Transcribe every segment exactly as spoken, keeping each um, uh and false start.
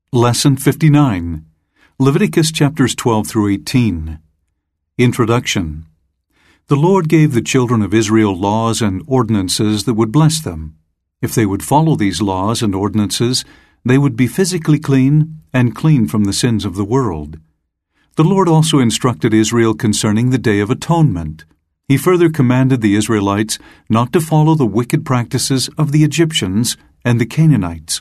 Lesson fifty-nine, Leviticus chapters twelve through eighteen. Introduction. The Lord gave the children of Israel laws and ordinances that would bless them. If they would follow these laws and ordinances, they would be physically clean and clean from the sins of the world. The Lord also instructed Israel concerning the Day of Atonement. He further commanded the Israelites not to follow the wicked practices of the Egyptians and the Canaanites.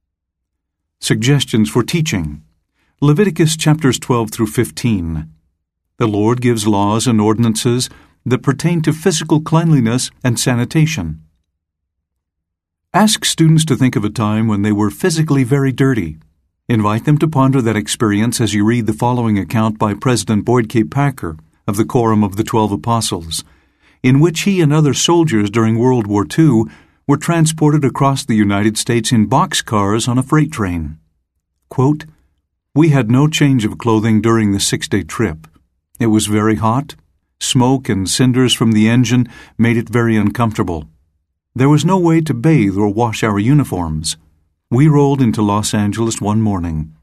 Suggestions for teaching. Leviticus chapters twelve through fifteen. The Lord gives laws and ordinances that pertain to physical cleanliness and sanitation. Ask students to think of a time when they were physically very dirty. Invite them to ponder that experience as you read the following account by President Boyd K. Packer of the Quorum of the Twelve Apostles, in which he and other soldiers during World War Two were transported across the United States in boxcars on a freight train. Quote, "We had no change of clothing during the six-day trip. It was very hot. Smoke and cinders from the engine made it very uncomfortable. There was no way to bathe or wash our uniforms. We rolled into Los Angeles one morning.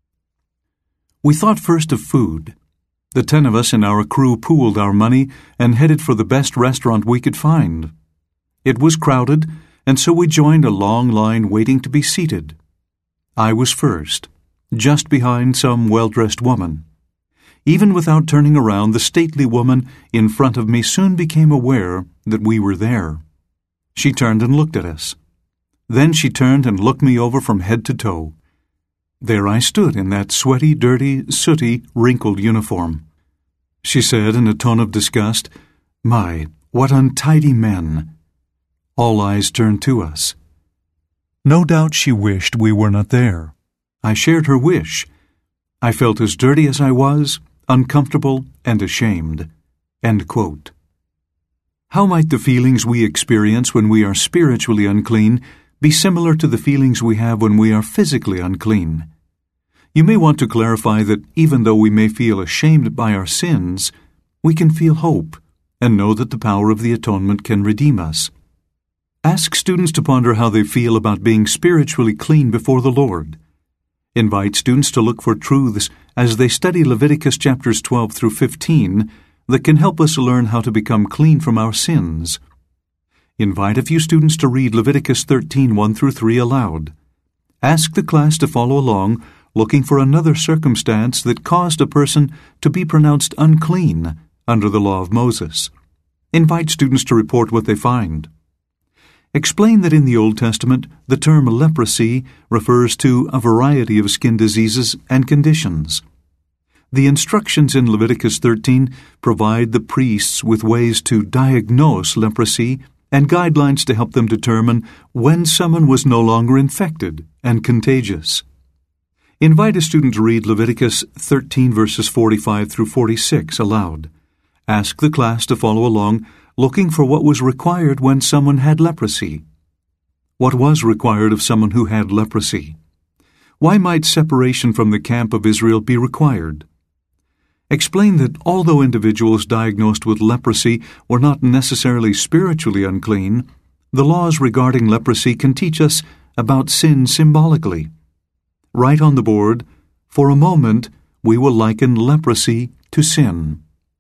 We thought first of food. The ten of us in our crew pooled our money and headed for the best restaurant we could find. It was crowded, and so we joined a long line waiting to be seated. I was first, just behind some well-dressed woman. Even without turning around, the stately woman in front of me soon became aware that we were there. She turned and looked at us. Then she turned and looked me over from head to toe. There I stood in that sweaty, dirty, sooty, wrinkled uniform. She said in a tone of disgust, 'My, what untidy men!' All eyes turned to us. No doubt she wished we were not there. I shared her wish. I felt as dirty as I was, uncomfortable and ashamed." End quote. How might the feelings we experience when we are spiritually unclean be similar to the feelings we have when we are physically unclean? You may want to clarify that even though we may feel ashamed by our sins, we can feel hope and know that the power of the atonement can redeem us. Ask students to ponder how they feel about being spiritually clean before the Lord. Invite students to look for truths as they study Leviticus chapters twelve through fifteen that can help us learn how to become clean from our sins. Invite a few students to read Leviticus thirteen, one through three aloud. Ask the class to follow along, looking for another circumstance that caused a person to be pronounced unclean under the law of Moses. Invite students to report what they find. Explain that in the Old Testament, the term leprosy refers to a variety of skin diseases and conditions. The instructions in Leviticus thirteen provide the priests with ways to diagnose leprosy and guidelines to help them determine when someone was no longer infected and contagious. Invite a student to read Leviticus thirteen verses forty-five through forty-six aloud. Ask the class to follow along, looking for what was required when someone had leprosy. What was required of someone who had leprosy? Why might separation from the camp of Israel be required? Explain that although individuals diagnosed with leprosy were not necessarily spiritually unclean, the laws regarding leprosy can teach us about sin symbolically. Write on the board, "For a moment, we will liken leprosy to sin."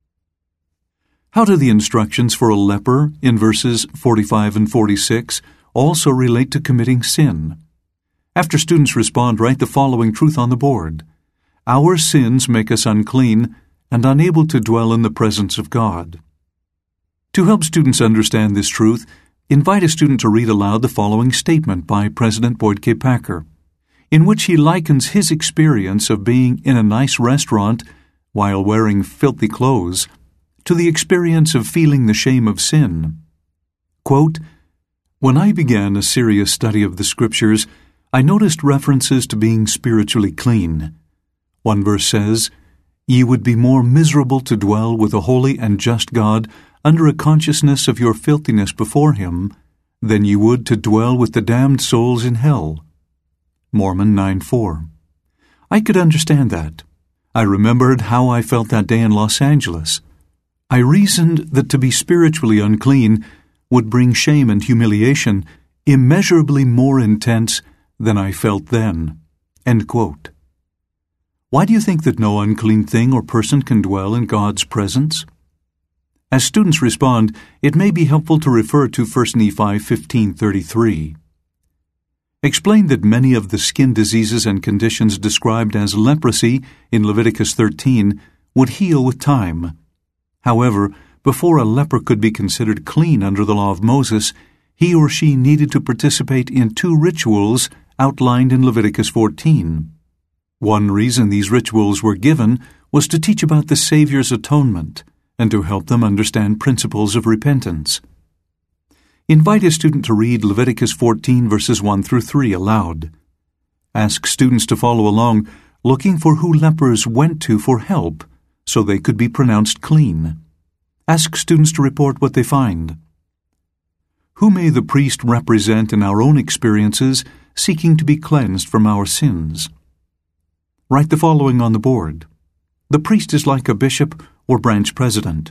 How do the instructions for a leper in verses forty-five and forty-six also relate to committing sin? After students respond, write the following truth on the board. Our sins make us unclean and unable to dwell in the presence of God. To help students understand this truth, invite a student to read aloud the following statement by President Boyd K. Packer, in which he likens his experience of being in a nice restaurant while wearing filthy clothes to the experience of feeling the shame of sin. Quote, "When I began a serious study of the Scriptures, I noticed references to being spiritually clean. One verse says, 'Ye would be more miserable to dwell with a holy and just God under a consciousness of your filthiness before Him than you would to dwell with the damned souls in hell.'" Mormon nine four. I could understand that. I remembered how I felt that day in Los Angeles. I reasoned that to be spiritually unclean would bring shame and humiliation immeasurably more intense than I felt then. End quote. Why do you think that no unclean thing or person can dwell in God's presence? As students respond, it may be helpful to refer to First Nephi fifteen thirty-three. Explain that many of the skin diseases and conditions described as leprosy in Leviticus thirteen would heal with time. However, before a leper could be considered clean under the law of Moses, he or she needed to participate in two rituals outlined in Leviticus fourteen. One reason these rituals were given was to teach about the Savior's atonement and to help them understand principles of repentance. Invite a student to read Leviticus fourteen verses one through three aloud. Ask students to follow along, looking for who lepers went to for help so they could be pronounced clean. Ask students to report what they find. Who may the priest represent in our own experiences seeking to be cleansed from our sins? Write the following on the board. The priest is like a bishop or branch president.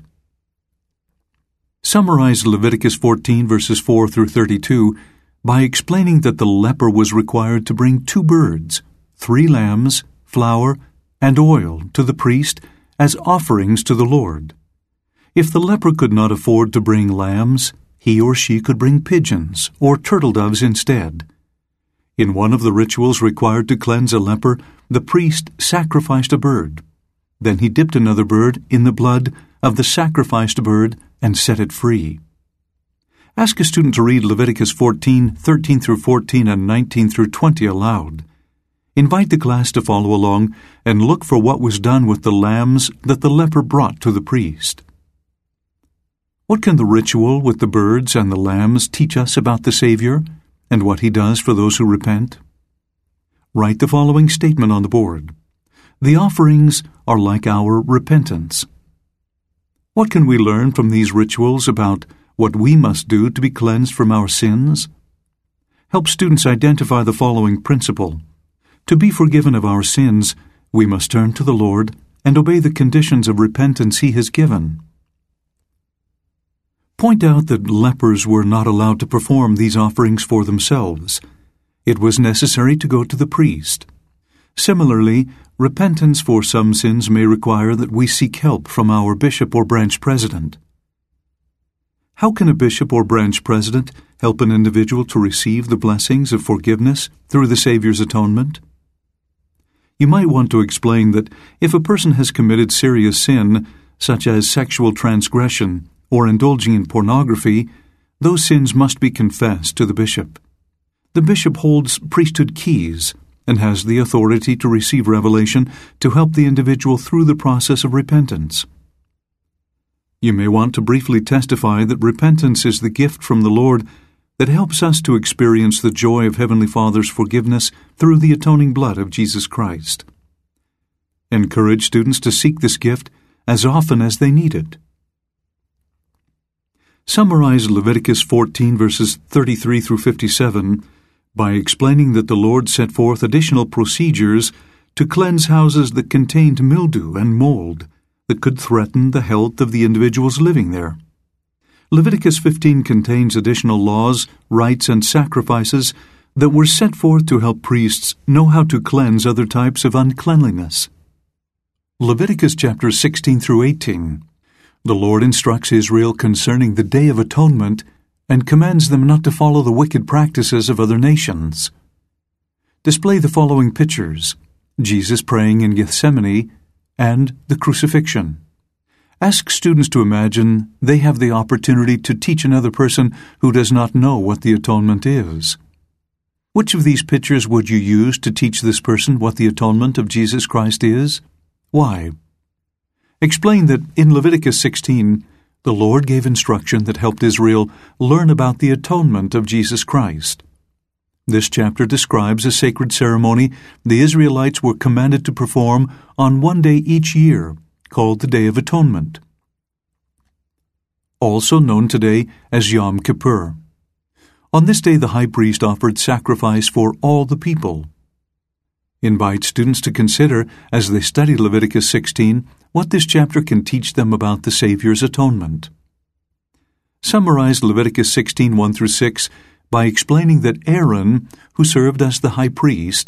Summarize Leviticus fourteen verses four through thirty-two by explaining that the leper was required to bring two birds, three lambs, flour, and oil to the priest as offerings to the Lord. If the leper could not afford to bring lambs, he or she could bring pigeons or turtle doves instead. In one of the rituals required to cleanse a leper, the priest sacrificed a bird. Then he dipped another bird in the blood of the sacrificed bird and set it free. Ask a student to read Leviticus fourteen, thirteen through fourteen, and nineteen through twenty aloud. Invite the class to follow along and look for what was done with the lambs that the leper brought to the priest. What can the ritual with the birds and the lambs teach us about the Savior and what he does for those who repent? Write the following statement on the board. The offerings are like our repentance. What can we learn from these rituals about what we must do to be cleansed from our sins? Help students identify the following principle. To be forgiven of our sins, we must turn to the Lord and obey the conditions of repentance he has given. Point out that lepers were not allowed to perform these offerings for themselves. It was necessary to go to the priest. Similarly, repentance for some sins may require that we seek help from our bishop or branch president. How can a bishop or branch president help an individual to receive the blessings of forgiveness through the Savior's atonement? You might want to explain that if a person has committed serious sin, such as sexual transgression or indulging in pornography, those sins must be confessed to the bishop. The bishop holds priesthood keys and has the authority to receive revelation to help the individual through the process of repentance. You may want to briefly testify that repentance is the gift from the Lord that helps us to experience the joy of Heavenly Father's forgiveness through the atoning blood of Jesus Christ. Encourage students to seek this gift as often as they need it. Summarize Leviticus fourteen verses thirty-three through fifty-seven by explaining that the Lord set forth additional procedures to cleanse houses that contained mildew and mold that could threaten the health of the individuals living there. Leviticus fifteen contains additional laws, rites, and sacrifices that were set forth to help priests know how to cleanse other types of uncleanliness. Leviticus chapters sixteen through eighteen. The Lord instructs Israel concerning the Day of Atonement and commands them not to follow the wicked practices of other nations. Display the following pictures: Jesus praying in Gethsemane and the crucifixion. Ask students to imagine they have the opportunity to teach another person who does not know what the atonement is. Which of these pictures would you use to teach this person what the atonement of Jesus Christ is? Why? Explain that in Leviticus sixteen, the Lord gave instruction that helped Israel learn about the atonement of Jesus Christ. This chapter describes a sacred ceremony the Israelites were commanded to perform on one day each year, called the Day of Atonement, also known today as Yom Kippur. On this day, the high priest offered sacrifice for all the people. Invite students to consider, as they study Leviticus sixteen, what this chapter can teach them about the Savior's atonement. Summarize Leviticus sixteen, one through six by explaining that Aaron, who served as the high priest,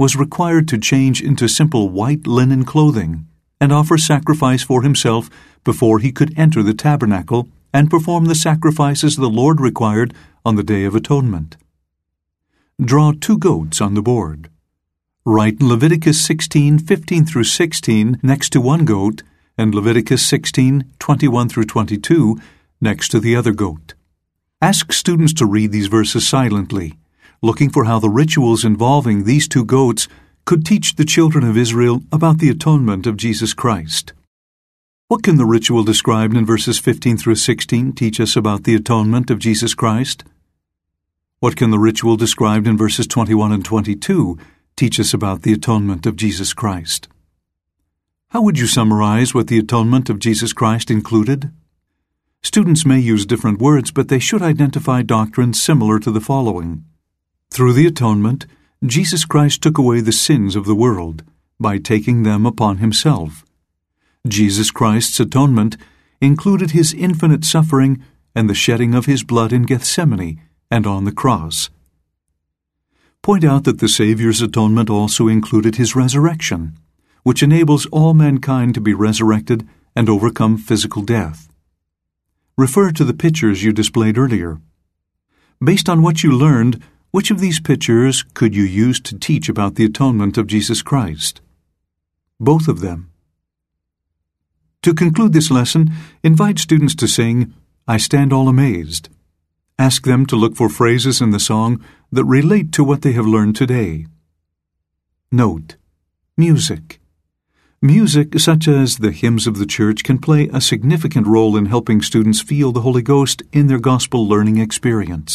was required to change into simple white linen clothing and offer sacrifice for himself before he could enter the tabernacle and perform the sacrifices the Lord required on the Day of Atonement. Draw two goats on the board. Write Leviticus sixteen, fifteen through sixteen next to one goat and Leviticus sixteen, twenty-one through twenty-two next to the other goat. Ask students to read these verses silently, looking for how the rituals involving these two goats could teach the children of Israel about the atonement of Jesus Christ. What can the ritual described in verses fifteen through sixteen teach us about the atonement of Jesus Christ? What can the ritual described in verses twenty-one and twenty-two teach us about the atonement of Jesus Christ? How would you summarize what the atonement of Jesus Christ included? Students may use different words, but they should identify doctrines similar to the following. Through the atonement, Jesus Christ took away the sins of the world by taking them upon himself. Jesus Christ's atonement included his infinite suffering and the shedding of his blood in Gethsemane and on the cross. Point out that the Savior's atonement also included his resurrection, which enables all mankind to be resurrected and overcome physical death. Refer to the pictures you displayed earlier. Based on what you learned, which of these pictures could you use to teach about the atonement of Jesus Christ? Both of them. To conclude this lesson, invite students to sing, "I Stand All Amazed." Ask them to look for phrases in the song that relate to what they have learned today. Note: music. Music, such as the hymns of the church, can play a significant role in helping students feel the Holy Ghost in their gospel learning experience.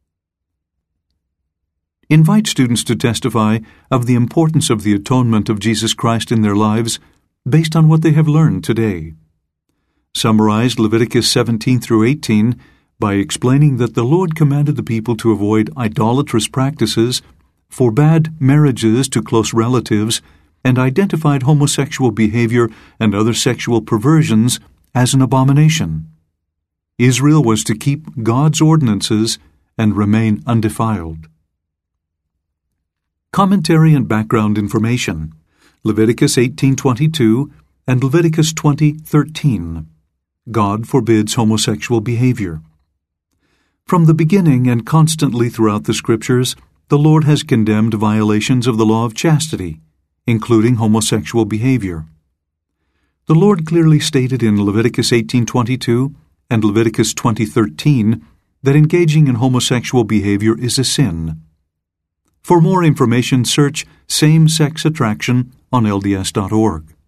Invite students to testify of the importance of the atonement of Jesus Christ in their lives based on what they have learned today. Summarize Leviticus seventeen through eighteen by explaining that the Lord commanded the people to avoid idolatrous practices, forbade marriages to close relatives, and identified homosexual behavior and other sexual perversions as an abomination. Israel was to keep God's ordinances and remain undefiled. Commentary and background information. Leviticus eighteen twenty-two and Leviticus twenty thirteen. God forbids homosexual behavior. From the beginning and constantly throughout the Scriptures, the Lord has condemned violations of the law of chastity, including homosexual behavior. The Lord clearly stated in Leviticus eighteen twenty-two and Leviticus twenty thirteen that engaging in homosexual behavior is a sin. For more information, search same-sex attraction on L D S dot org.